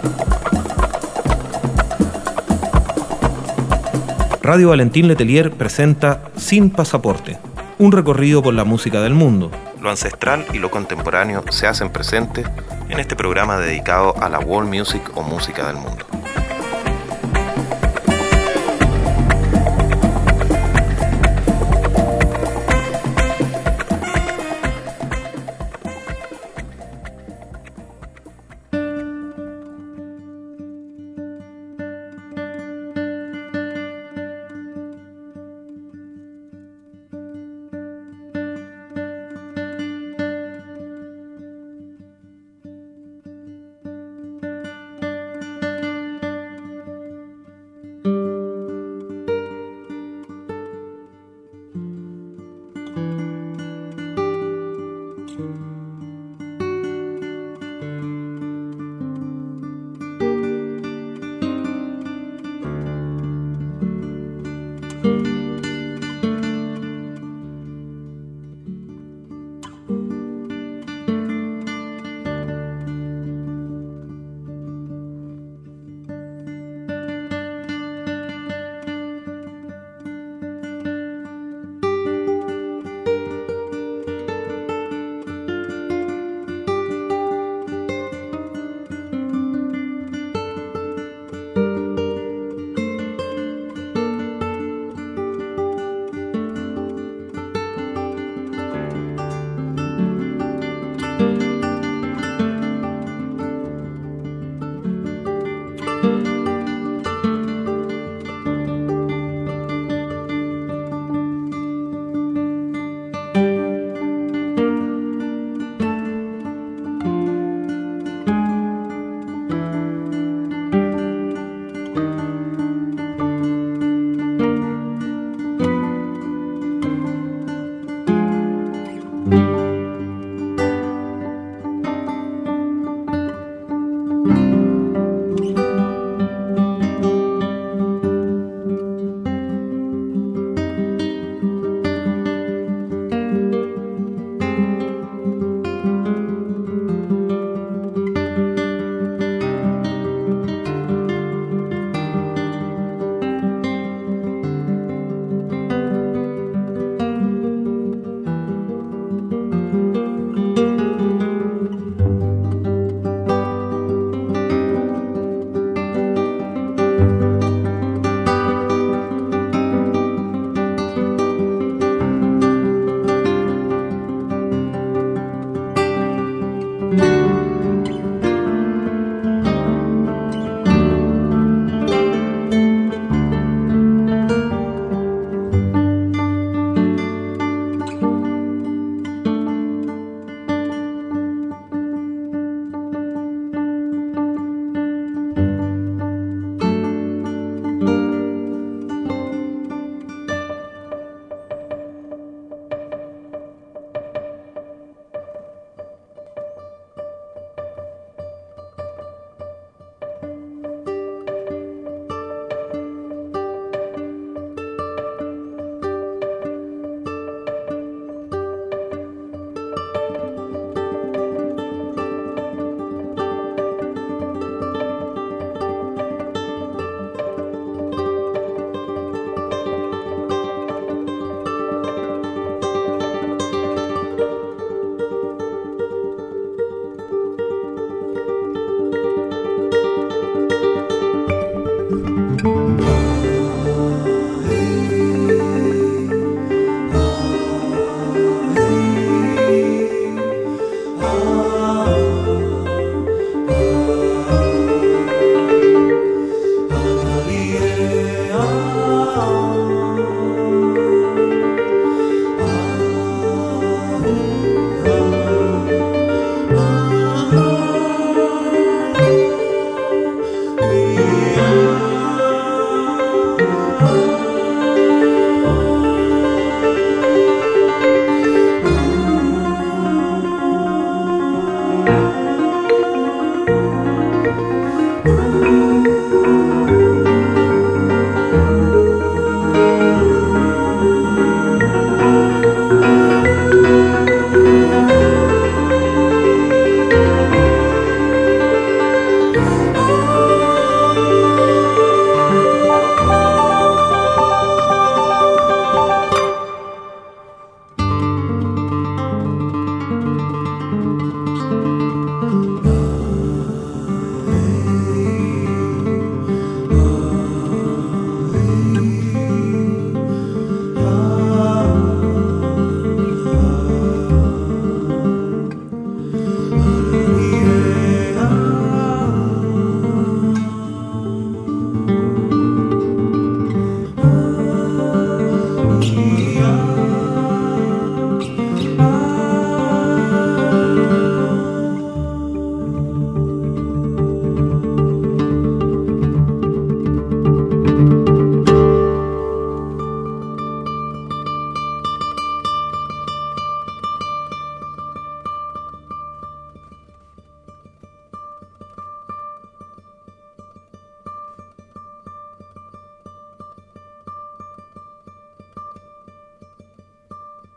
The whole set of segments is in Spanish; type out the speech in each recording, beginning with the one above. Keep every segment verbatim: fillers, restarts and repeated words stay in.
Radio Valentín Letelier presenta Sin Pasaporte, un recorrido por la música del mundo. Lo ancestral y lo contemporáneo se hacen presentes en este programa dedicado a la world music o música del mundo.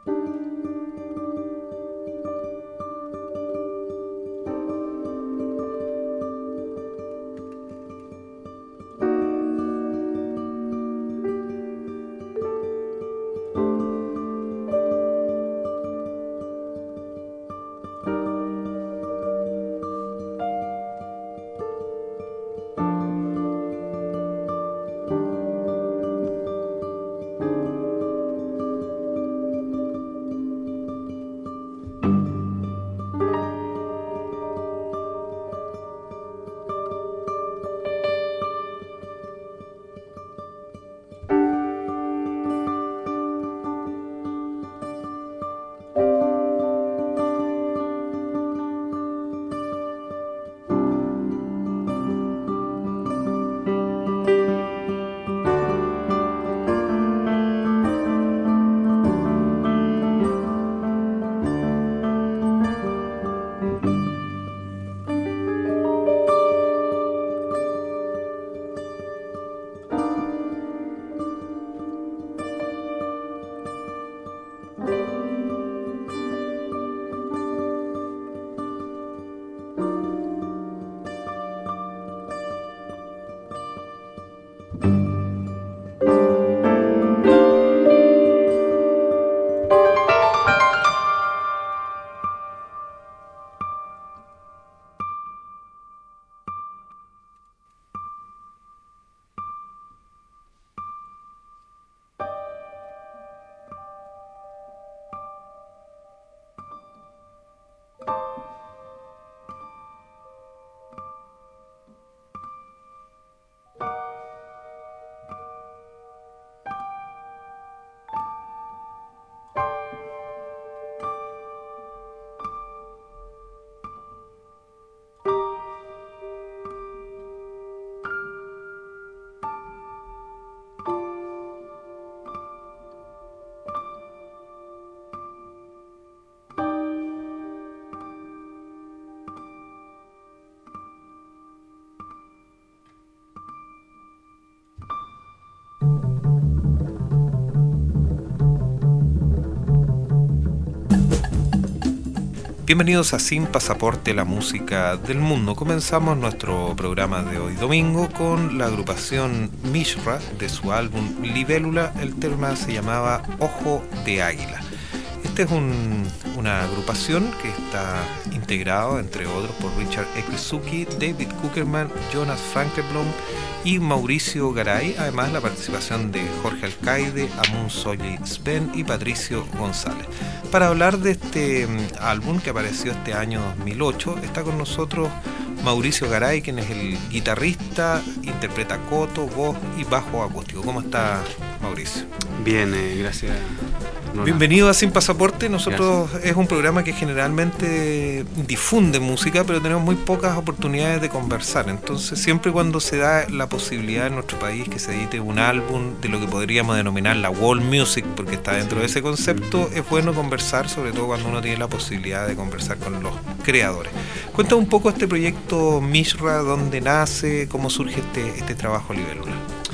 Bienvenidos a Sin Pasaporte, la música del mundo. Comenzamos nuestro programa de hoy domingo con la agrupación Mishra de su álbum Libélula. El tema se llamaba Ojo de Águila. Este es un, una agrupación que está integrado, entre otros, por Richard Ekizuki, David Kuckerman, Jonas Frankenblom y Mauricio Garay. Además, la participación de Jorge Alcaide, Amun Soyi Sven y Patricio González. Para hablar de este um, álbum que apareció este año dos mil ocho, está con nosotros Mauricio Garay, quien es el guitarrista, interpreta coto, voz y bajo acústico. ¿Cómo está, Mauricio? Bien, eh, gracias. Nona. Bienvenido a Sin Pasaporte. Nosotros Gracias. Es un programa que generalmente difunde música, pero tenemos muy pocas oportunidades de conversar. Entonces, siempre cuando se da la posibilidad en nuestro país que se edite un álbum de lo que podríamos denominar la world music, porque está dentro de ese concepto, es bueno conversar, sobre todo cuando uno tiene la posibilidad de conversar con los creadores. Cuéntame un poco este proyecto Mishra, dónde nace, cómo surge este, este trabajo Libélula.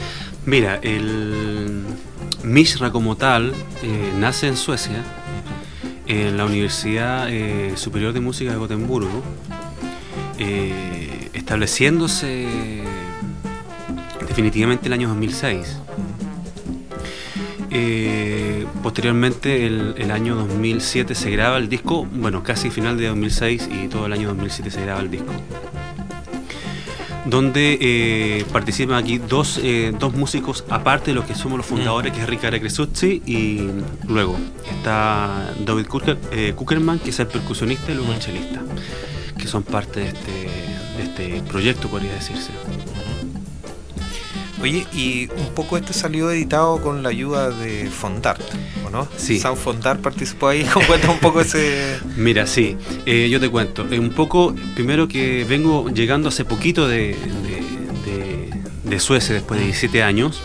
Mira, el Mishra como tal eh, nace en Suecia, en la Universidad eh, Superior de Música de Gotemburgo, eh, estableciéndose definitivamente el año dos mil seis. Eh, posteriormente, el, el año dos mil siete se graba el disco, bueno, casi final de dos mil seis y todo el año dos mil siete se graba el disco, donde eh, participan aquí dos, eh, dos músicos aparte de los que somos los fundadores, mm. que es Richard Ekizuki, y luego está David Kucker, eh, Kuckerman, que es el percusionista, y luego el chelista, que son parte de este, de este proyecto, podría decirse. Oye, y un poco este salió editado con la ayuda de Fondart, ¿o no? Sí. Sam Fondart participó ahí. Cuenta un poco ese... Mira, sí, eh, yo te cuento. Eh, un poco, primero que vengo llegando hace poquito de, de, de, de Suecia, después de diecisiete años,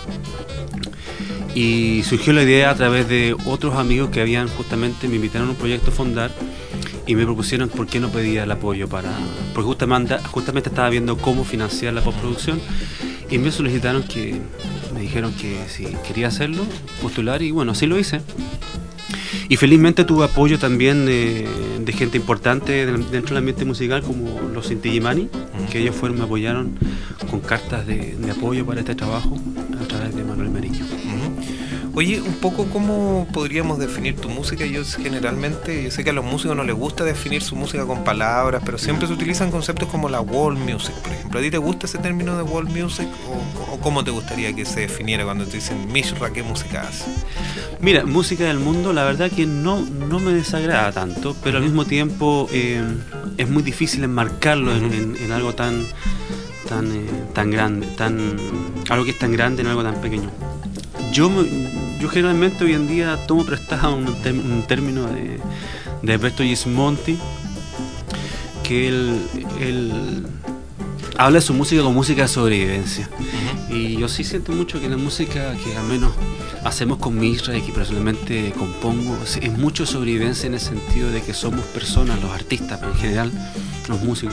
y surgió la idea a través de otros amigos que habían justamente, me invitaron a un proyecto Fondart y me propusieron por qué no pedía el apoyo para... Porque justamente, justamente estaba viendo cómo financiar la postproducción. Y me solicitaron que, me dijeron que si quería hacerlo, postular, y bueno, así lo hice. Y felizmente tuve apoyo también eh, de gente importante dentro del ambiente musical, como los Inti Illimani, uh-huh. que ellos fueron, me apoyaron con cartas de, de apoyo para este trabajo a través de Manuel Meriño. Uh-huh. Oye, un poco cómo podríamos definir tu música. Yo generalmente, yo sé que a los músicos no les gusta definir su música con palabras, pero siempre se utilizan conceptos como la world music, por ejemplo. ¿A ti te gusta ese término de world music o, o cómo te gustaría que se definiera cuando te dicen Mishra, qué música hace? Mira, música del mundo, la verdad que no, no me desagrada tanto, pero al mismo tiempo eh, es muy difícil enmarcarlo en, en, en algo tan tan eh, tan grande, tan algo que es tan grande en algo tan pequeño. Yo yo generalmente hoy en día tomo prestado un, term, un término de, de Alberto Gismonti, que él, él habla de su música como música de sobrevivencia. Uh-huh. Y yo sí siento mucho que la música que al menos hacemos con Mishra y que personalmente compongo es mucho sobrevivencia, en el sentido de que somos personas, los artistas, pero en general los músicos,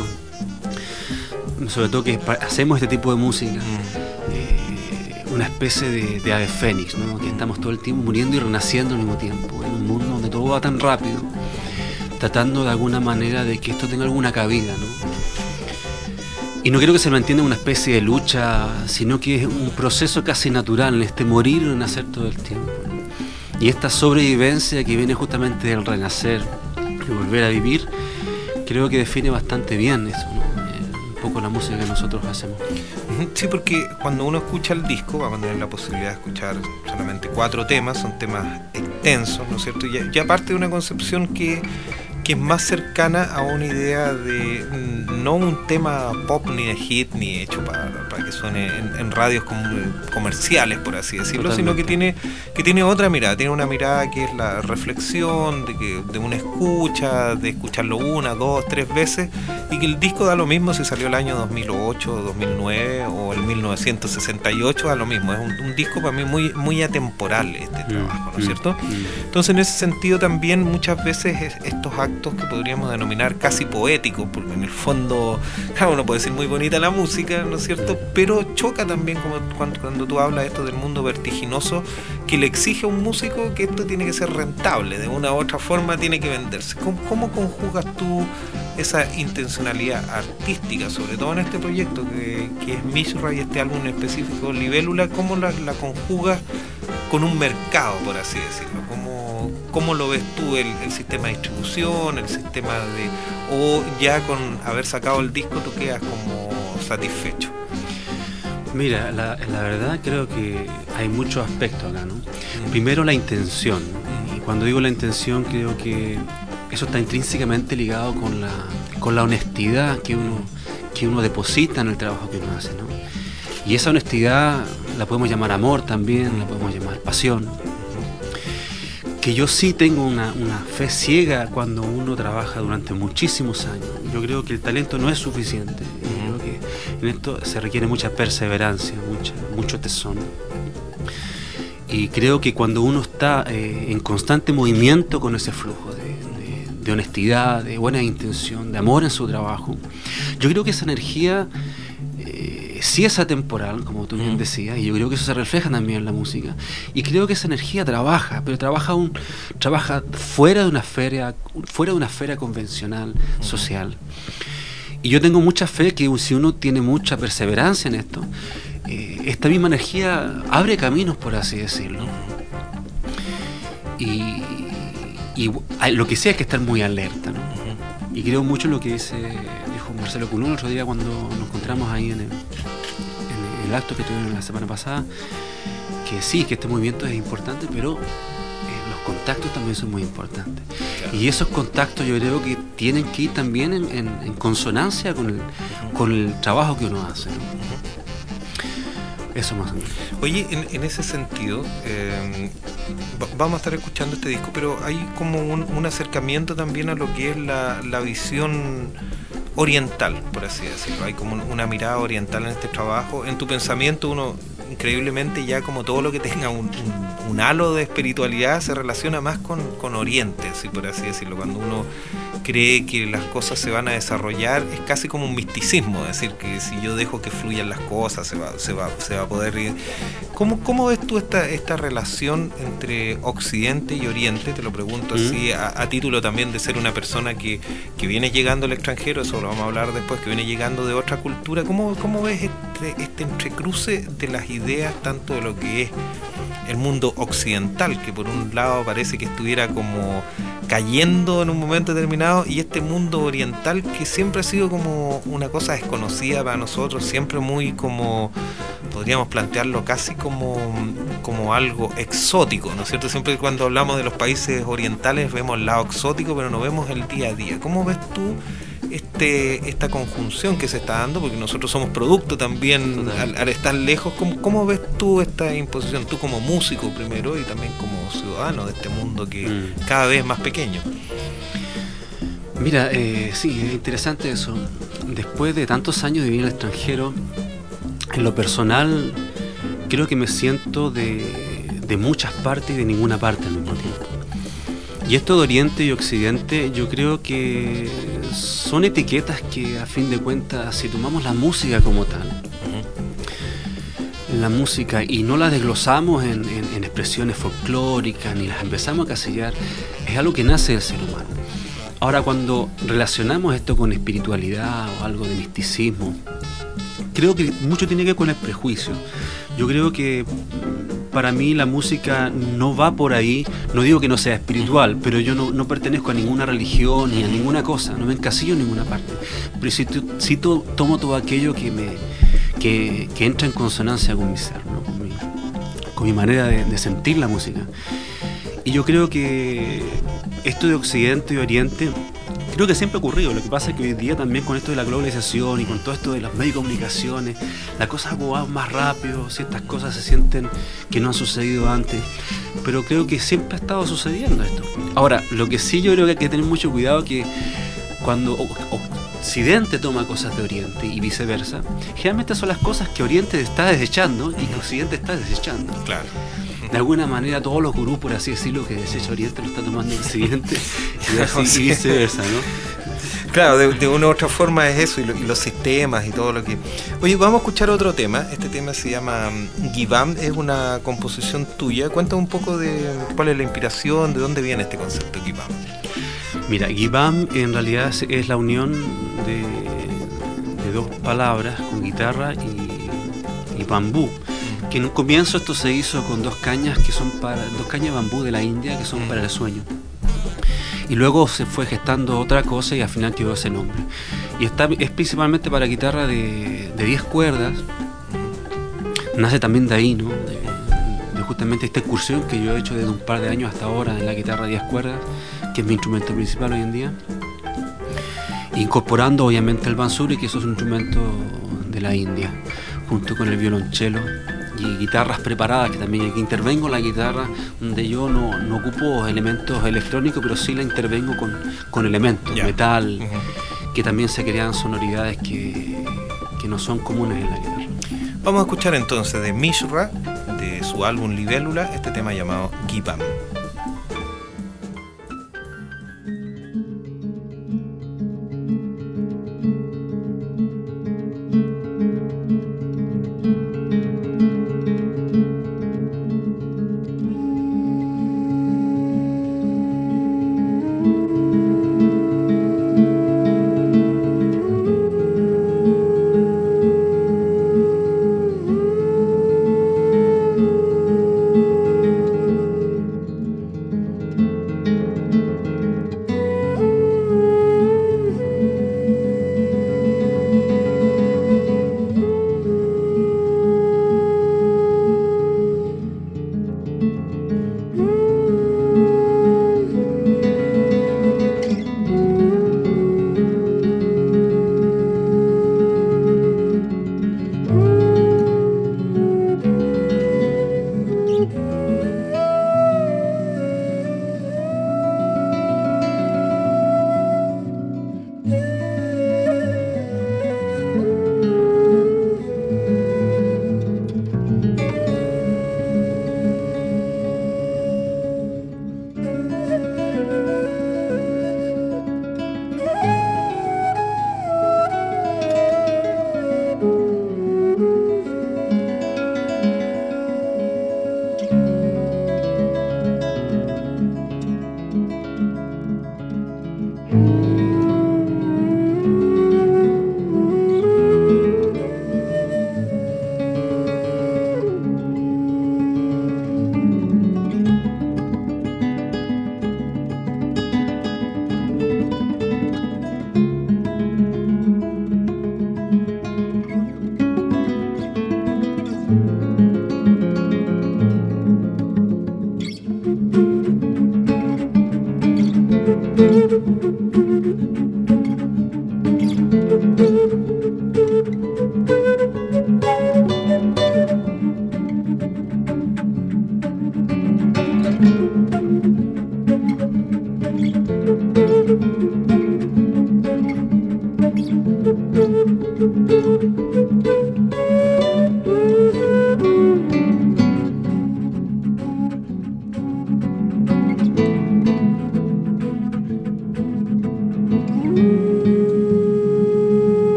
sobre todo que hacemos este tipo de música, uh-huh. eh, una especie de, de ave fénix, ¿no? Que estamos todo el tiempo muriendo y renaciendo al mismo tiempo, en un mundo donde todo va tan rápido, tratando de alguna manera de que esto tenga alguna cabida, ¿no? Y no creo que se lo entienda una especie de lucha, sino que es un proceso casi natural, en este morir y renacer todo el tiempo, ¿no? Y esta sobrevivencia que viene justamente del renacer y volver a vivir, creo que define bastante bien eso, ¿no? Un poco la música que nosotros hacemos. Sí, porque cuando uno escucha el disco, vamos a tener la posibilidad de escuchar solamente cuatro temas, son temas extensos, ¿no es cierto? Y ya parte de una concepción que, que es más cercana a una idea de no un tema pop ni de hit ni hecho para, para que suene en, en radios com, comerciales, por así decirlo. Totalmente. Sino que tiene que tiene otra mirada, tiene una mirada que es la reflexión de que de una escucha, de escucharlo una, dos, tres veces, y que el disco da lo mismo si salió el año dos mil ocho, dos mil nueve o el mil novecientos sesenta y ocho, da lo mismo. Es un, un disco para mí muy muy atemporal este trabajo, ¿no es cierto? Entonces, en ese sentido también muchas veces estos actos que podríamos denominar casi poéticos, porque en el fondo, claro, uno puede decir muy bonita la música, ¿no es cierto? Pero choca también como cuando, cuando tú hablas esto del mundo vertiginoso, que le exige a un músico que esto tiene que ser rentable, de una u otra forma tiene que venderse. ¿Cómo, cómo conjugas tú esa intencionalidad artística, sobre todo en este proyecto que, que es Mishra y este álbum en específico, Libélula? ¿Cómo la, la conjugas con un mercado, por así decirlo? ¿Cómo, cómo lo ves tú, el, el sistema de distribución, el sistema de... o ya con haber sacado el disco tú quedas como satisfecho? Mira, la, la verdad creo que hay muchos aspectos acá, ¿no? Mm. Primero, la intención. Mm. Y cuando digo la intención, creo que eso está intrínsecamente ligado con la, con la honestidad que uno, que uno deposita en el trabajo que uno hace, ¿no? Y esa honestidad la podemos llamar amor también, la podemos llamar pasión. Que yo sí tengo una, una fe ciega cuando uno trabaja durante muchísimos años. Yo creo que el talento no es suficiente. Yo creo que en esto se requiere mucha perseverancia, mucha, mucho tesón. Y creo que cuando uno está eh, en constante movimiento con ese flujo de, de, de honestidad, de buena intención, de amor en su trabajo, yo creo que esa energía eh, sí es atemporal, como tú bien decías, y yo creo que eso se refleja también en la música. Y creo que esa energía trabaja, pero trabaja un, trabaja fuera de una esfera, fuera de una esfera convencional, social. Y yo tengo mucha fe que si uno tiene mucha perseverancia en esto, eh, esta misma energía abre caminos, por así decirlo. Y, y lo que sea es que estar muy alerta, ¿no? Y creo mucho en lo que dice, dijo Marcelo Colún el otro día cuando nos encontramos ahí en el, en el acto que tuvimos la semana pasada, que sí, que este movimiento es importante, pero eh, los contactos también son muy importantes. Claro. Y esos contactos yo creo que tienen que ir también en, en, en consonancia con el, uh-huh. con el trabajo que uno hace, ¿no? Uh-huh. Eso más o menos. Oye, en, en ese sentido, eh, vamos a estar escuchando este disco, pero hay como un, un acercamiento también a lo que es la, la visión oriental, por así decirlo. Hay como una mirada oriental en este trabajo. En tu pensamiento, uno increíblemente ya como todo lo que tenga un, un, un halo de espiritualidad se relaciona más con, con Oriente, así por así decirlo. Cuando uno cree que las cosas se van a desarrollar, es casi como un misticismo, es decir, que si yo dejo que fluyan las cosas, se va, se va, se va a poder ir. ¿Cómo, cómo ves tú esta, esta relación entre Occidente y Oriente? Te lo pregunto así, a, a título también de ser una persona que, que viene llegando al extranjero, eso lo vamos a hablar después, que viene llegando de otra cultura. ¿Cómo, cómo ves este, este entrecruce de las ideas, tanto de lo que es el mundo occidental, que por un lado parece que estuviera como cayendo en un momento determinado, y este mundo oriental que siempre ha sido como una cosa desconocida para nosotros, siempre muy como, podríamos plantearlo casi como, como algo exótico, ¿no es cierto? Siempre cuando hablamos de los países orientales vemos el lado exótico, pero no vemos el día a día. ¿Cómo ves tú este esta conjunción que se está dando? Porque nosotros somos producto también al, al estar lejos. ¿Cómo, ¿Cómo ves tú esta imposición? Tú como músico primero y también como ciudadano de este mundo que mm. cada vez es más pequeño. Mira, eh, sí, es interesante eso. Después de tantos años de vivir en el extranjero, en lo personal creo que me siento de, de muchas partes y de ninguna parte al mismo tiempo. Y esto de Oriente y Occidente, yo creo que son etiquetas que, a fin de cuentas, si tomamos la música como tal, uh-huh. la música, y no la desglosamos en, en, en expresiones folclóricas, ni las empezamos a casillar, es algo que nace del ser humano. Ahora, cuando relacionamos esto con espiritualidad o algo de misticismo, creo que mucho tiene que ver con el prejuicio. Yo creo que para mí la música no va por ahí. No digo que no sea espiritual, pero yo no, no pertenezco a ninguna religión ni a ninguna cosa, no me encasillo en ninguna parte. Pero sí, sí to, tomo todo aquello que me que, que entra en consonancia con mi ser, ¿no? con, mi, con mi manera de, de sentir la música. Y yo creo que esto de Occidente y Oriente, creo que siempre ha ocurrido. Lo que pasa es que hoy día también con esto de la globalización y con todo esto de los medios de comunicaciones, las cosas van más rápido, ciertas cosas se sienten que no han sucedido antes, pero creo que siempre ha estado sucediendo esto. Ahora, lo que sí yo creo que hay que tener mucho cuidado, que cuando Occidente toma cosas de Oriente y viceversa, generalmente son las cosas que Oriente está desechando y que Occidente está desechando. Claro. De alguna manera todos los gurús, por así decirlo, que desecha Oriente lo está tomando Occidente y, así, y viceversa, ¿no? Claro, de, de una u otra forma es eso, y, lo, y los sistemas y todo lo que... Oye, vamos a escuchar otro tema. Este tema se llama Gibam, es una composición tuya. Cuéntame un poco de cuál es la inspiración, de dónde viene este concepto Gibam. Mira, Gibam en realidad es la unión de, de dos palabras con guitarra y, y bambú. Que en un comienzo esto se hizo con dos cañas que son para dos cañas de bambú de la India que son para el sueño, y luego se fue gestando otra cosa y al final quedó ese nombre, y está, es principalmente para guitarra de diez cuerdas. Nace también de ahí, ¿no? de, de justamente esta excursión que yo he hecho desde un par de años hasta ahora en la guitarra de diez cuerdas, que es mi instrumento principal hoy en día, incorporando obviamente el bansuri, que eso es un instrumento de la India, junto con el violonchelo y guitarras preparadas, que también aquí intervengo en la guitarra, donde yo no, no ocupo elementos electrónicos, pero sí la intervengo con, con elementos, yeah. metal, uh-huh. que también se crean sonoridades que, que no son comunes en la guitarra. Vamos a escuchar entonces de Mishra, de su álbum Libélula, este tema llamado Gibam.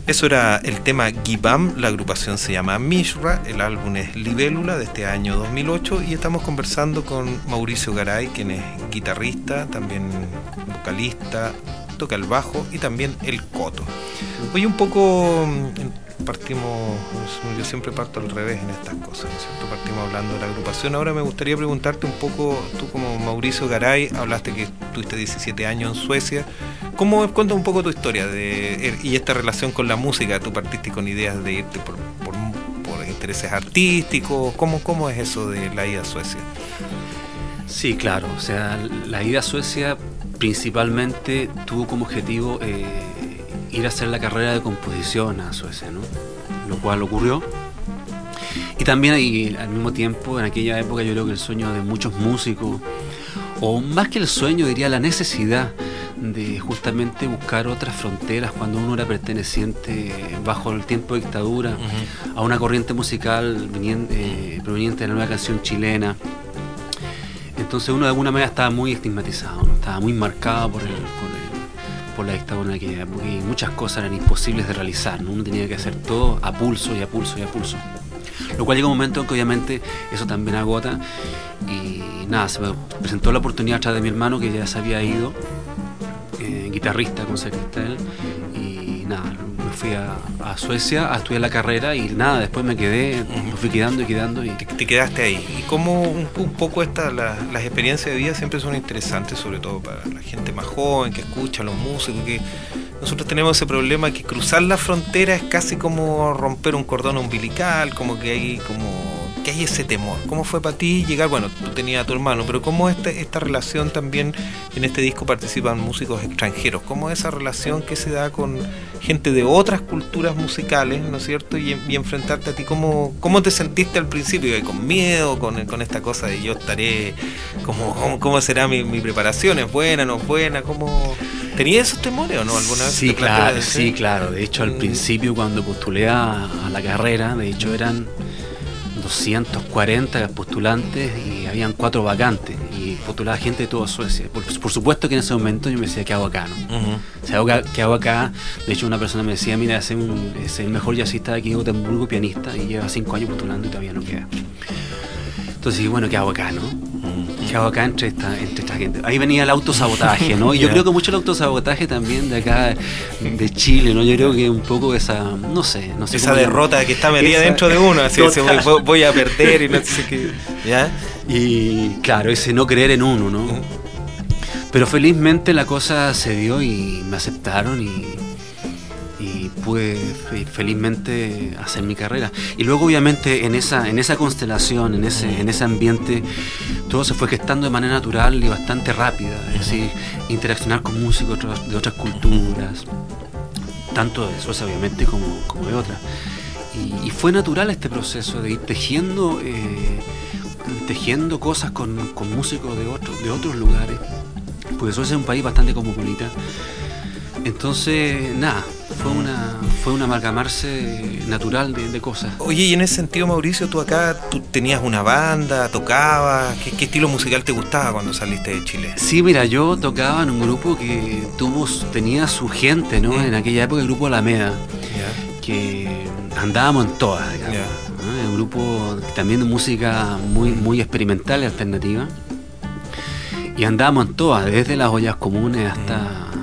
Eso era el tema Gibam, la agrupación se llama Mishra, el álbum es Libélula de este año dos mil ocho y estamos conversando con Mauricio Garay, quien es guitarrista, también vocalista, toca el bajo y también el coto. Hoy un poco partimos, yo siempre parto al revés en estas cosas, ¿no es cierto? Partimos hablando de la agrupación. Ahora me gustaría preguntarte un poco, tú como Mauricio Garay, hablaste que tuviste diecisiete años en Suecia. ¿Cómo cuenta un poco tu historia de, y esta relación con la música? ¿Tú partiste con ideas de irte por, por, por intereses artísticos? ¿Cómo, ¿Cómo es eso de la ida a Suecia? Sí, claro. O sea, la ida a Suecia principalmente tuvo como objetivo eh, ir a hacer la carrera de composición a Suecia, ¿no? Lo cual ocurrió. Y también y al mismo tiempo, en aquella época, yo creo que el sueño de muchos músicos, o más que el sueño, diría la necesidad de justamente buscar otras fronteras cuando uno era perteneciente bajo el tiempo de dictadura uh-huh. a una corriente musical veniente, eh, proveniente de la nueva canción chilena. Entonces uno de alguna manera estaba muy estigmatizado, ¿no? Estaba muy marcado por, el, por, el, por la dictadura en aquella época y muchas cosas eran imposibles de realizar, ¿no? Uno tenía que hacer todo a pulso y a pulso y a pulso. Lo cual llega un momento en que obviamente eso también agota y nada, se me presentó la oportunidad atrás de mi hermano que ya se había ido, eh, guitarrista, concertista él, y nada, me fui a, a Suecia a estudiar la carrera y nada, después me quedé, me fui quedando y quedando. Y... Te, te quedaste ahí. ¿Y cómo un, un poco esta, la, las experiencias de vida siempre son interesantes, sobre todo para la gente más joven que escucha, los músicos, que nosotros tenemos ese problema que cruzar la frontera es casi como romper un cordón umbilical, como que hay como que hay ese temor. ¿Cómo fue para ti llegar? Bueno, tú tenías a tu hermano, pero ¿cómo esta, esta relación también en este disco participan músicos extranjeros? ¿Cómo esa relación que se da con gente de otras culturas musicales, ¿no es cierto? Y, y enfrentarte a ti, ¿cómo, cómo te sentiste al principio? ¿Con miedo? ¿Con, con esta cosa de yo estaré? ¿Cómo, cómo, cómo será mi, mi preparación? ¿Es buena? ¿No es buena? ¿Cómo? ¿Tenías esos temores o no? ¿Alguna vez sí, te claro, sí, claro. De hecho, al mm. principio cuando postulé a, a la carrera, de hecho eran doscientos cuarenta postulantes y habían cuatro vacantes y postulaba gente de toda Suecia. Por, por supuesto que en ese momento yo me decía, ¿qué hago acá? ¿No? Uh-huh. O sea, ¿qué hago acá? De hecho, una persona me decía, mira, es, un, es el mejor jazzista de aquí de Gotemburgo, pianista, y lleva cinco años postulando y todavía no queda. Entonces, bueno, ¿qué hago acá? ¿No? ¿Qué hago acá entre esta, entre esta gente? Ahí venía el autosabotaje, ¿no? Y yo yeah. creo que mucho el autosabotaje también de acá, de Chile, ¿no? Yo creo que un poco esa, no sé, no sé. Esa derrota llama. Que está metida esa, dentro de uno, así, así voy, voy a perder y no sé qué. ¿Ya? Y claro, ese no creer en uno, ¿no? Uh-huh. Pero felizmente la cosa se dio y me aceptaron y, y pude felizmente hacer mi carrera. Y luego obviamente en esa, en esa constelación, en ese, en ese ambiente, todo se fue gestando de manera natural y bastante rápida. Es decir, interaccionar con músicos de otras culturas, tanto de Suecia obviamente como, como de otras. Y, y fue natural este proceso de ir tejiendo, eh, tejiendo cosas con, con músicos de, otro, de otros lugares, porque Suecia es un país bastante cosmopolita. Entonces, nada, fue una fue un amalgamarse natural de, de cosas. Oye, y en ese sentido, Mauricio, tú acá tú tenías una banda, tocabas, ¿qué, qué estilo musical te gustaba cuando saliste de Chile? Sí, mira, yo tocaba en un grupo que tuvo tenía su gente, ¿no? ¿Mm? En aquella época el grupo Alameda, yeah. que andábamos en todas, digamos. Yeah. ¿no? Un grupo también de música muy, muy experimental y alternativa. Y andábamos en todas, desde las ollas comunes hasta... Mm.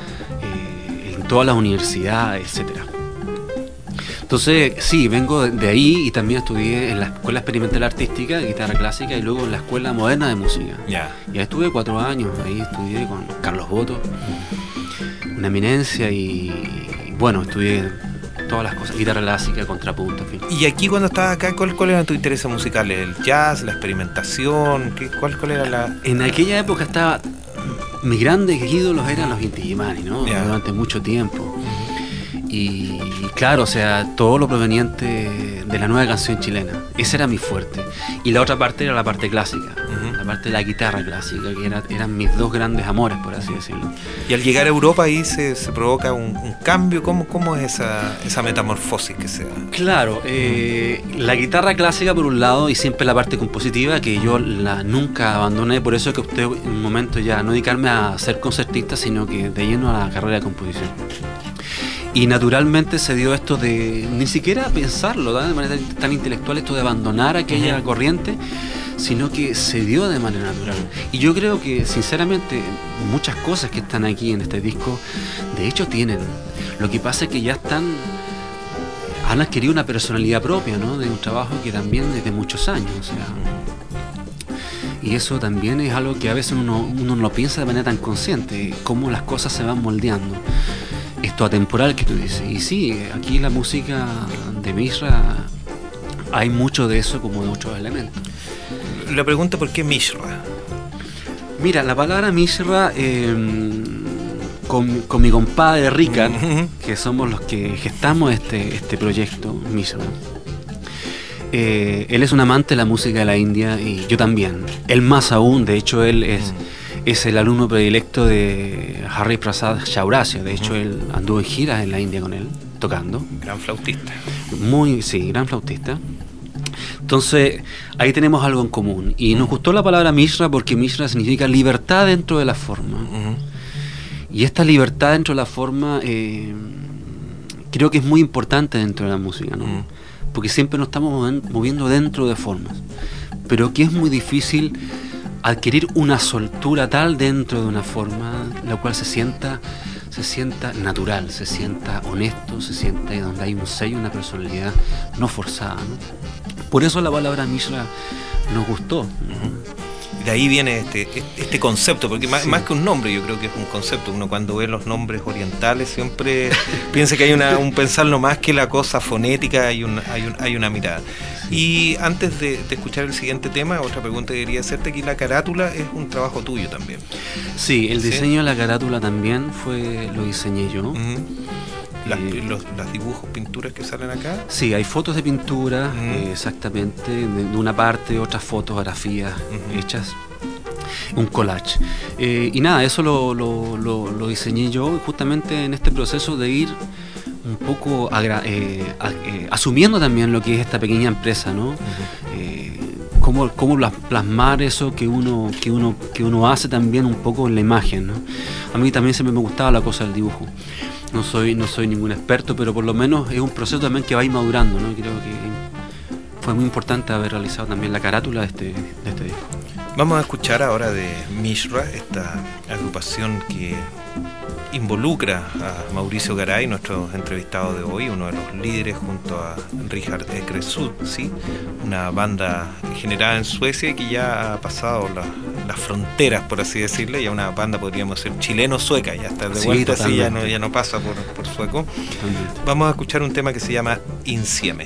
todas las universidades, etcétera. Entonces, sí, vengo de ahí y también estudié en la Escuela Experimental Artística de Guitarra Clásica y luego en la Escuela Moderna de Música. Yeah. Y ahí estuve cuatro años, ahí estudié con Carlos Boto, una eminencia, y, y bueno, estudié todas las cosas, guitarra clásica, contrapunto, en fin. Y aquí cuando estabas acá, ¿cuál, cuál eran tus intereses musicales? ¿El jazz, la experimentación? ¿Qué, cuál, ¿Cuál era la...? En aquella época estaba... Mis grandes ídolos eran los Inti Illimani, ¿no? Yeah. Durante mucho tiempo. Uh-huh. Y claro, o sea, todo lo proveniente de la nueva canción chilena. Ese era mi fuerte. Y la otra parte era la parte clásica, uh-huh. la parte de la guitarra clásica, que era, eran mis dos grandes amores, por así decirlo. Y al llegar a Europa ahí se, se provoca un, un cambio. ¿Cómo, cómo es esa, esa metamorfosis que se da? Claro, eh, la guitarra clásica por un lado y siempre la parte compositiva, que yo la nunca abandoné. Por eso es que opté en un momento ya no dedicarme a ser concertista, sino que de lleno a la carrera de composición. Y naturalmente se dio esto de ni siquiera pensarlo, ¿no? De manera tan intelectual, esto de abandonar aquella uh-huh. corriente, sino que se dio de manera natural. Y yo creo que, sinceramente, muchas cosas que están aquí en este disco, de hecho tienen. Lo que pasa es que ya están, han adquirido una personalidad propia, ¿no? De un trabajo que también es de muchos años, o sea. Y eso también es algo que a veces uno, uno no lo piensa de manera tan consciente, cómo las cosas se van moldeando. Esto atemporal que tú dices. Y sí, aquí la música de Mishra hay mucho de eso como de otros elementos. La pregunta, ¿por qué Mishra? Mira, la palabra Mishra, eh, con, con mi compadre Ricard, uh-huh. que somos los que gestamos este, este proyecto, Mishra, eh, él es un amante de la música de la India y yo también. Él más aún, de hecho, él es... Uh-huh. Es el alumno predilecto de Hari Prasad Chaurasia. De hecho, uh-huh. él anduvo en giras en la India con él, tocando. Gran flautista. Muy, sí, gran flautista. Entonces, ahí tenemos algo en común. Y uh-huh. nos gustó la palabra Mishra porque Mishra significa libertad dentro de la forma. Uh-huh. Y esta libertad dentro de la forma eh, creo que es muy importante dentro de la música, ¿no? Uh-huh. Porque siempre nos estamos moviendo dentro de formas. Pero que es muy difícil adquirir una soltura tal dentro de una forma la cual se sienta se sienta natural, se sienta honesto, se sienta donde hay un sello, una personalidad no forzada, ¿no? Por eso la palabra Mishra nos gustó. Uh-huh. De ahí viene este, este concepto, porque más, sí. más que un nombre, yo creo que es un concepto. Uno cuando ve los nombres orientales siempre piensa que hay una, un pensarlo más que la cosa fonética, hay, un, hay, un, hay una mirada. Sí. Y antes de, de escuchar el siguiente tema, otra pregunta que quería hacerte, aquí la carátula es un trabajo tuyo también. Sí, el diseño ¿Sí? de la carátula también fue lo diseñé yo. Uh-huh. Las, eh, los, los dibujos, pinturas que salen acá. Sí, hay fotos de pintura, uh-huh. eh, exactamente, de, de una parte, otras fotografías uh-huh. hechas, un collage. Eh, y nada, eso lo, lo, lo, lo diseñé yo justamente en este proceso de ir un poco agra- eh, a, eh, asumiendo también lo que es esta pequeña empresa, ¿no? Uh-huh. Eh, cómo, cómo plasmar eso que uno, que uno, que uno hace también un poco en la imagen, ¿no? A mí también siempre me gustaba la cosa del dibujo. No soy, no soy ningún experto, pero por lo menos es un proceso también que va a ir madurando, ¿no? Creo que fue muy importante haber realizado también la carátula de este, de este disco. Vamos a escuchar ahora de Mishra, esta agrupación que involucra a Mauricio Garay, nuestro entrevistado de hoy, uno de los líderes junto a Richard Ekresut, ¿sí? Una banda generada en Suecia y que ya ha pasado la, las fronteras, por así decirlo, ya una banda, podríamos ser chileno-sueca, ya está de sí, vuelta, así ya no, ya no pasa por, por sueco. Totalmente. Vamos a escuchar un tema que se llama Insieme.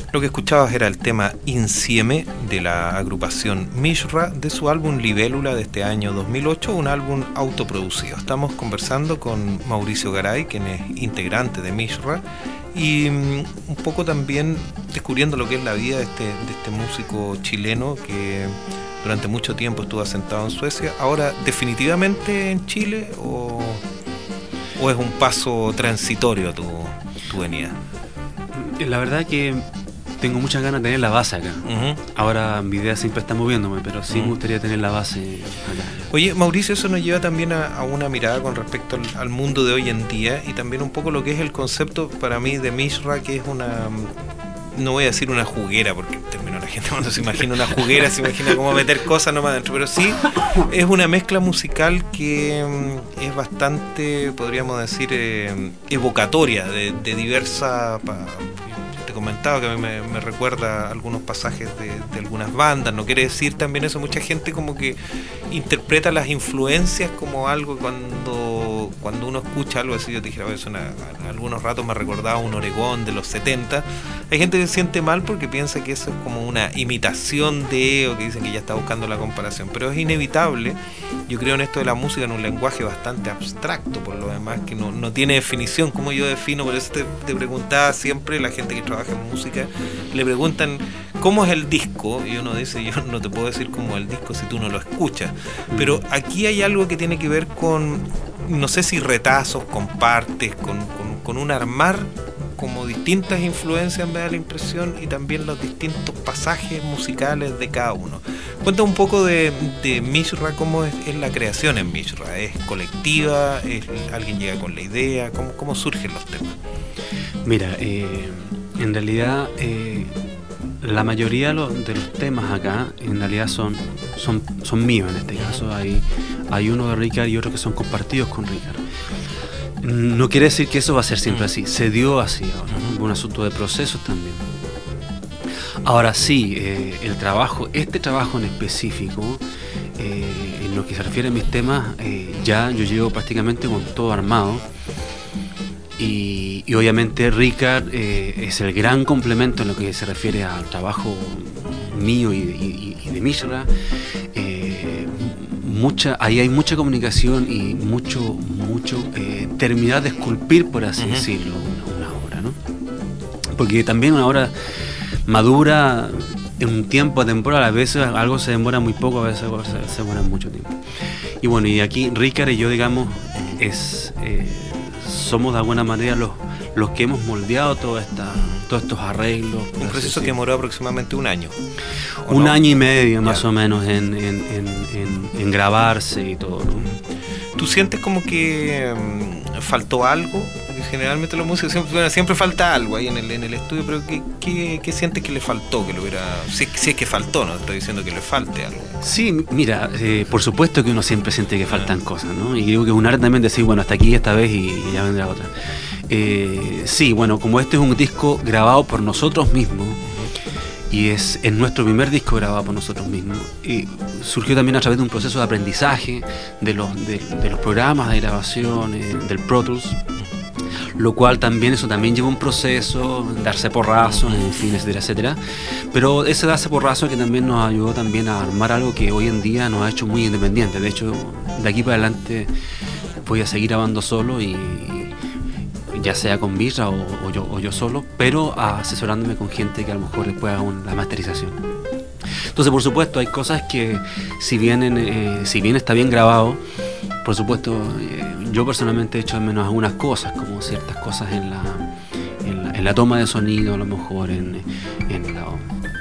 Lo que escuchabas era el tema Insieme de la agrupación Mishra de su álbum Libélula de este año dos mil ocho, un álbum autoproducido. Estamos conversando con Mauricio Garay, quien es integrante de Mishra, y um, un poco también descubriendo lo que es la vida de este, de este músico chileno que durante mucho tiempo estuvo asentado en Suecia. Ahora, ¿definitivamente en Chile o, o es un paso transitorio tu, tu venida? La verdad que tengo muchas ganas de tener la base acá. Uh-huh. Ahora mi idea siempre está moviéndome, pero sí uh-huh. me gustaría tener la base acá. Oye, Mauricio, eso nos lleva también a, a una mirada con respecto al, al mundo de hoy en día y también un poco lo que es el concepto para mí de Mishra, que es una, no voy a decir una juguera, porque en términos la gente cuando se imagina una juguera se imagina cómo meter cosas nomás adentro, pero sí es una mezcla musical que um, es bastante, podríamos decir, eh, evocatoria de, de diversas... Pa, comentaba que a mí me, me recuerda algunos pasajes de, de algunas bandas. No quiere decir también eso, mucha gente como que interpreta las influencias como algo cuando cuando uno escucha algo así. Yo te dije, eso una, algunos ratos me recordaba un Oregón de los setenta. Hay gente que se siente mal porque piensa que eso es como una imitación de, o que dicen que ya está buscando la comparación, pero es inevitable. Yo creo en esto de la música en un lenguaje bastante abstracto, por lo demás, que no, no tiene definición. Como yo defino, por eso te, te preguntaba siempre, la gente que trabaja en música, le preguntan ¿cómo es el disco? Y uno dice, yo no te puedo decir cómo es el disco si tú no lo escuchas. Pero aquí hay algo que tiene que ver con, no sé si retazos, con partes, con, con, con un armar como distintas influencias, me da la impresión, y también los distintos pasajes musicales de cada uno. Cuenta un poco de, de Mishra, cómo es, es la creación en Mishra. ¿Es colectiva? ¿Es, alguien llega con la idea? ¿Cómo, cómo surgen los temas? Mira, eh, en realidad eh, la mayoría de los, de los temas acá en realidad son, son, son míos en este caso. Hay, hay uno de Ricard y otros que son compartidos con Ricard. No quiere decir que eso va a ser siempre así, se dio así ahora, ¿no? Un asunto de procesos también. Ahora sí, eh, el trabajo, este trabajo en específico, eh, en lo que se refiere a mis temas, eh, ya yo llevo prácticamente con todo armado. Y, y obviamente Ricard eh, es el gran complemento en lo que se refiere al trabajo mío y, y, y de Mishra. Eh, mucha, ahí hay mucha comunicación y mucho, mucho eh, terminar de esculpir, por así uh-huh. decirlo, una, una obra, ¿no? Porque también una obra madura en un tiempo temporal, a veces algo se demora muy poco, a veces se, se demora mucho tiempo. Y bueno, y aquí Ricard y yo, digamos, es... Eh, somos de alguna manera los, los que hemos moldeado toda esta, todos estos arreglos. Un proceso que demoró aproximadamente un año. Un no? año y medio más ya. o menos en, en, en, en, en grabarse y todo, ¿no? ¿Tú sientes como que um, faltó algo? Porque generalmente los músicos siempre, bueno, siempre falta algo ahí en el, en el estudio, pero ¿qué, qué, qué sientes que le faltó? Que lo hubiera, si, si es que faltó, no estoy diciendo que le falte algo. Sí, mira, eh, por supuesto que uno siempre siente que faltan ah. cosas, ¿no? Y creo que es un arte también decir, bueno, hasta aquí esta vez y, y ya vendrá otra. Eh, sí, bueno, como este es un disco grabado por nosotros mismos, y es, es nuestro primer disco grabado por nosotros mismos, y surgió también a través de un proceso de aprendizaje de los, de, de los programas de grabación, eh, del Pro Tools, lo cual también, eso también lleva un proceso, darse porrazos, en fin, etcétera, etcétera. Pero ese darse porrazos que también nos ayudó también a armar algo que hoy en día nos ha hecho muy independientes. De hecho, de aquí para adelante voy a seguir grabando solo, y ya sea con Mishra o, o, yo, o yo solo, pero asesorándome con gente que a lo mejor después haga la masterización. Entonces, por supuesto, hay cosas que si bien, eh, si bien está bien grabado, por supuesto, eh, yo personalmente he hecho al menos algunas cosas, como ciertas cosas en la, en la, en la toma de sonido, a lo mejor en, en, la,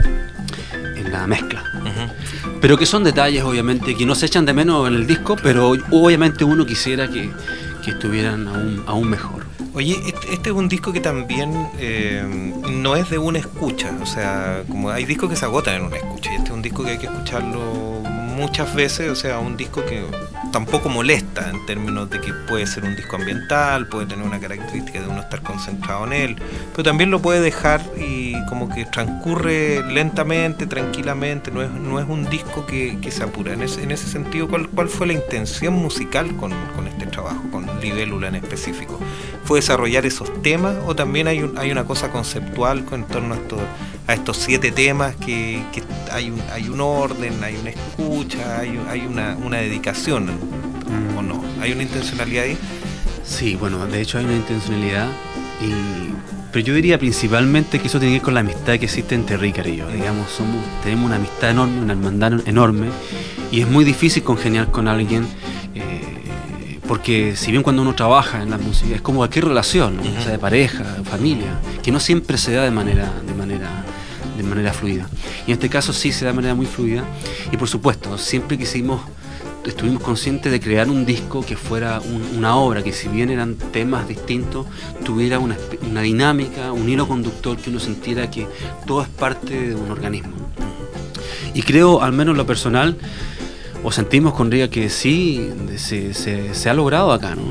en la mezcla. Uh-huh. Pero que son detalles, obviamente, que no se echan de menos en el disco, pero obviamente uno quisiera que, que estuvieran aún, aún mejor. Oye, este, este es un disco que también eh, no es de una escucha, o sea, como hay discos que se agotan en una escucha, y este es un disco que hay que escucharlo muchas veces, o sea, un disco que tampoco molesta en términos de que puede ser un disco ambiental, puede tener una característica de uno estar concentrado en él, pero también lo puede dejar y como que transcurre lentamente, tranquilamente, no es, no es un disco que, que se apura. En ese, en ese sentido, ¿cuál, cuál fue la intención musical con, con este trabajo, con Libélula en específico? ¿Fue desarrollar esos temas o también hay, un, hay una cosa conceptual en torno a, esto, a estos siete temas que, que hay, un, hay un orden, hay una escucha, hay, hay una, una dedicación, mm. ¿o no? ¿Hay una intencionalidad ahí? Sí, bueno, de hecho hay una intencionalidad, y, pero yo diría principalmente que eso tiene que ver con la amistad que existe entre Rícar y yo. Digamos, somos, tenemos una amistad enorme, una hermandad enorme, y es muy difícil congeniar con alguien, eh, porque si bien cuando uno trabaja en la música es como cualquier relación, ¿no? Uh-huh. O sea, de pareja, familia, que no siempre se da de manera, de manera, de manera fluida. Y en este caso sí se da de manera muy fluida, y por supuesto, siempre quisimos, estuvimos conscientes de crear un disco que fuera un, una obra que, si bien eran temas distintos, tuviera una, una dinámica, un hilo conductor, que uno sintiera que todo es parte de un organismo. Y creo, al menos en lo personal, o sentimos con Rícar que sí, se, se, se ha logrado acá, ¿no?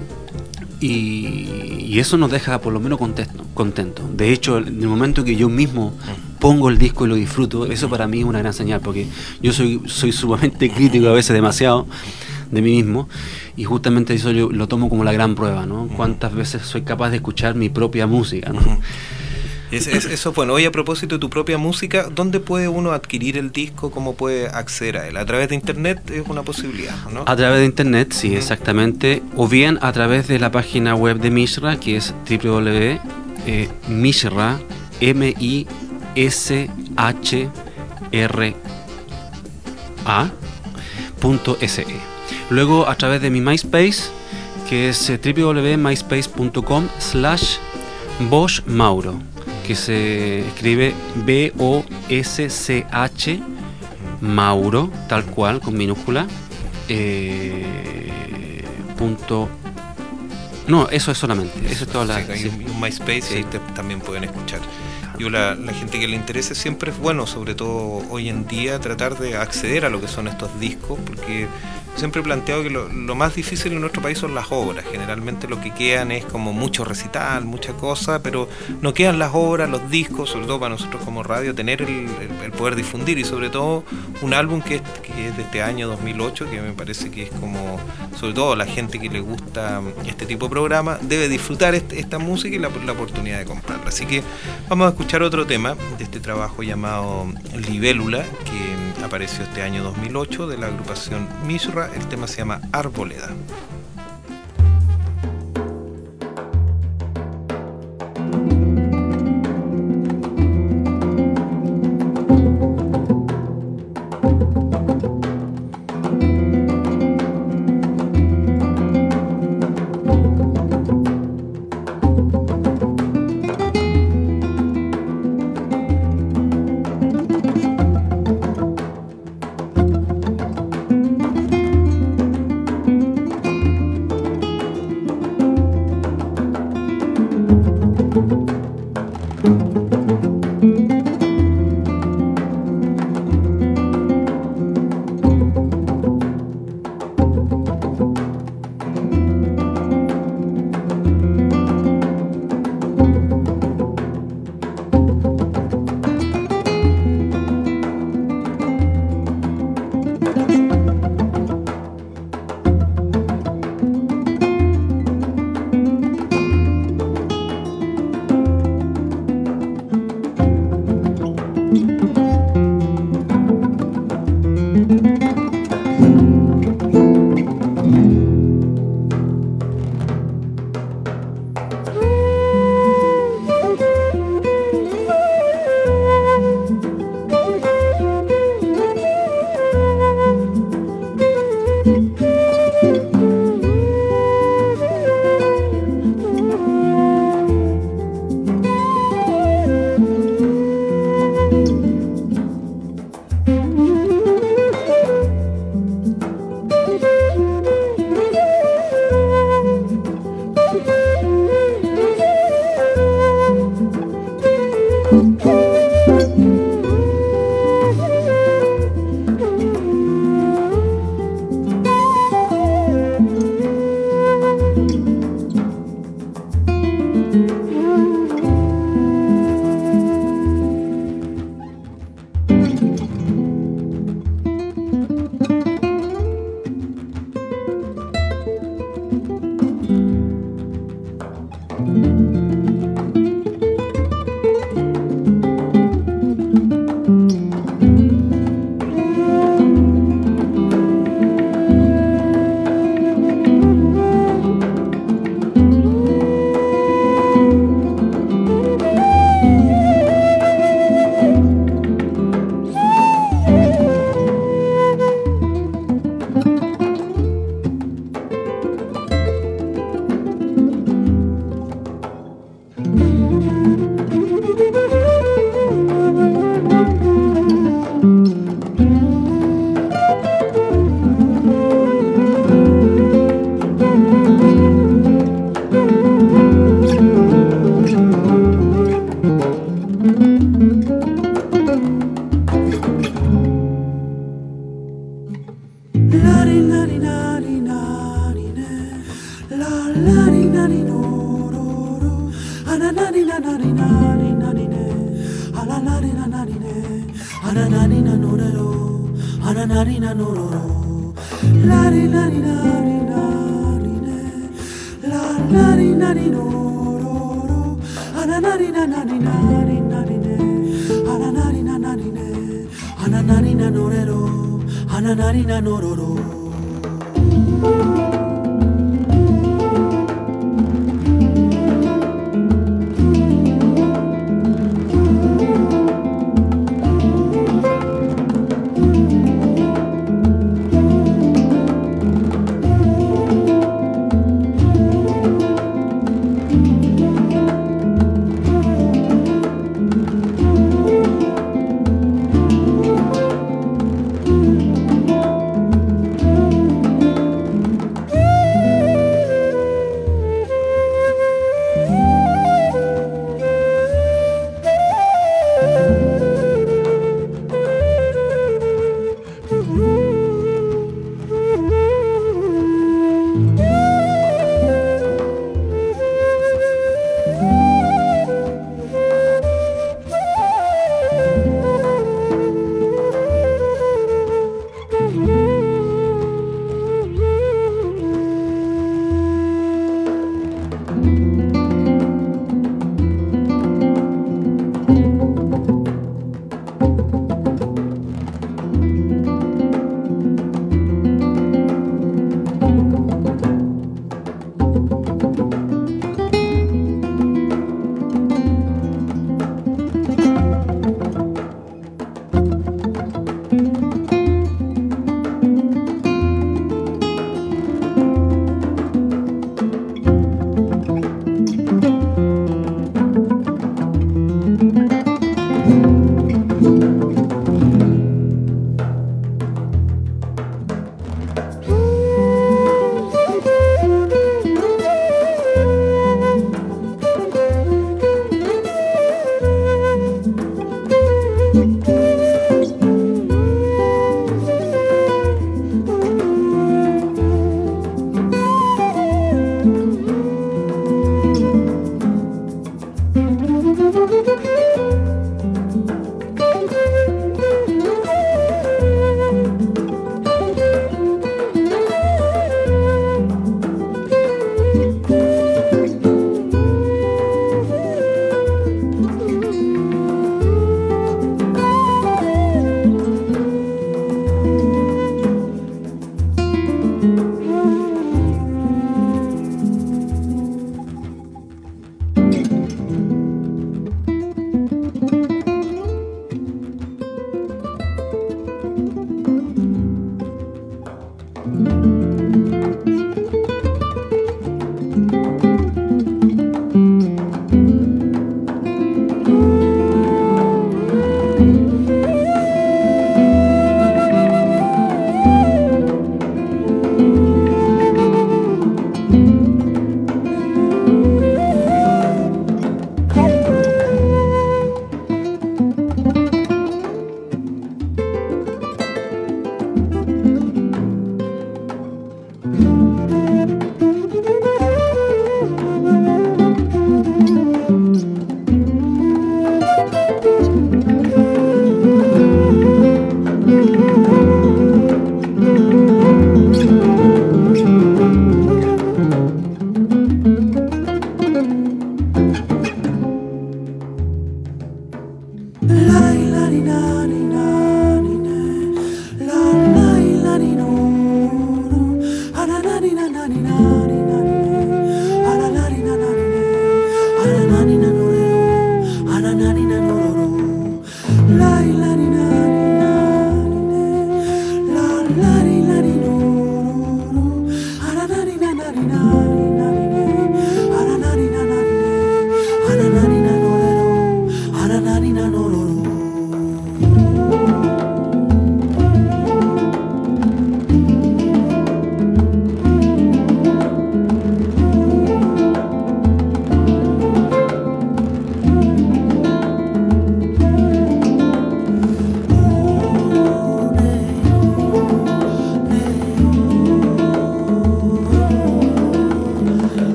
Y, y eso nos deja por lo menos contento, contento. De hecho, en el momento que yo mismo pongo el disco y lo disfruto, eso para mí es una gran señal, porque yo soy, soy sumamente crítico, a veces demasiado, de mí mismo, y justamente eso yo lo tomo como la gran prueba, ¿no? Cuántas veces soy capaz de escuchar mi propia música, ¿no? Es, es, eso, bueno, hoy a propósito de tu propia música, ¿dónde puede uno adquirir el disco? ¿Cómo puede acceder a él? ¿A través de internet es una posibilidad, no? A través de internet, sí, uh-huh. exactamente. O bien a través de la página web de Mishra, que es w w w punto mishra, M I S H R A punto S E. Luego a través de mi MySpace, que es w w w punto myspace punto com slash Bosch Mauro, que se escribe B O S C H Mauro, tal cual, con minúscula, eh, punto. No, eso es solamente, eso es toda la. Sí, hay sí. un, un MySpace, sí. Y ahí te, también pueden escuchar. Yo, la, la gente que le interese, siempre es bueno, sobre todo hoy en día, tratar de acceder a lo que son estos discos, porque siempre he planteado que lo, lo más difícil en nuestro país son las obras. Generalmente lo que quedan es como mucho recital, mucha cosa, pero no quedan las obras, los discos, sobre todo para nosotros como radio, tener el, el, el poder difundir, y sobre todo un álbum que es, que es de este año dos mil ocho, que me parece que es como, sobre todo la gente que le gusta este tipo de programa, debe disfrutar este, esta música y la, la oportunidad de comprarla. Así que vamos a escuchar otro tema de este trabajo llamado Libélula, que apareció este año dos mil ocho, de la agrupación Mishra. El tema se llama Arboleda.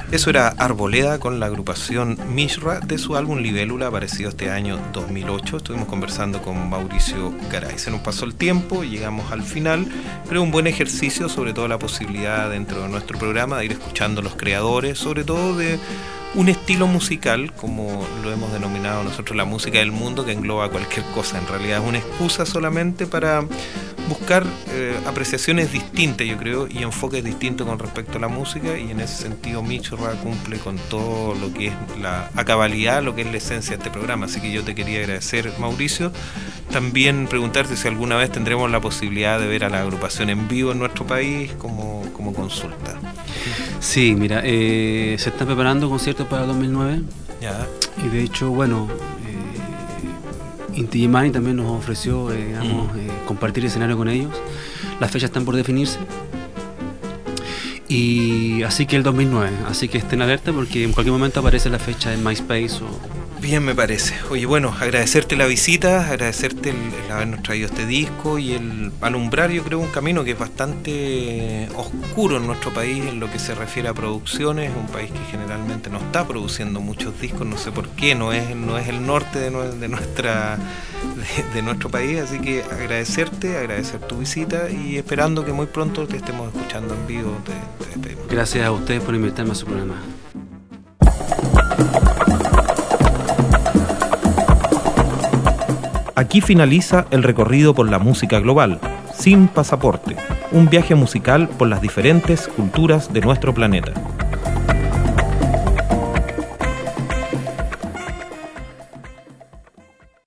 Eso era Arboleda con la agrupación Mishra de su álbum Libélula, aparecido este año dos mil ocho. Estuvimos conversando con Mauricio Garay. Se nos pasó el tiempo, llegamos al final. Creo un buen ejercicio, sobre todo la posibilidad dentro de nuestro programa de ir escuchando a los creadores, sobre todo de un estilo musical, como lo hemos denominado nosotros, la música del mundo, que engloba cualquier cosa. En realidad es una excusa solamente para buscar eh, apreciaciones distintas, yo creo, y enfoques distintos con respecto a la música, y en ese sentido Mishra cumple con todo lo que es la a cabalidad, lo que es la esencia de este programa. Así que yo te quería agradecer, Mauricio. También preguntarte si alguna vez tendremos la posibilidad de ver a la agrupación en vivo en nuestro país como, como consulta. Sí, mira, eh, se están preparando conciertos para dos mil nueve. Ya. Y de hecho, bueno, eh, Inti Illimani también nos ofreció eh, digamos, mm. eh, compartir escenario con ellos. Las fechas están por definirse. Y así que el dos mil nueve, así que estén alerta porque en cualquier momento aparece la fecha en MySpace o... Bien, me parece. Oye, bueno, agradecerte la visita, agradecerte el, el habernos traído este disco y el alumbrar, yo creo, un camino que es bastante oscuro en nuestro país en lo que se refiere a producciones. Un país que generalmente no está produciendo muchos discos, no sé por qué, no es, no es el norte de, de, nuestra, de, de nuestro país. Así que agradecerte, agradecer tu visita y esperando que muy pronto te estemos escuchando en vivo. Te, te despedimos. Gracias a ustedes por invitarme a su programa. Aquí finaliza el recorrido por la música global, sin pasaporte, un viaje musical por las diferentes culturas de nuestro planeta.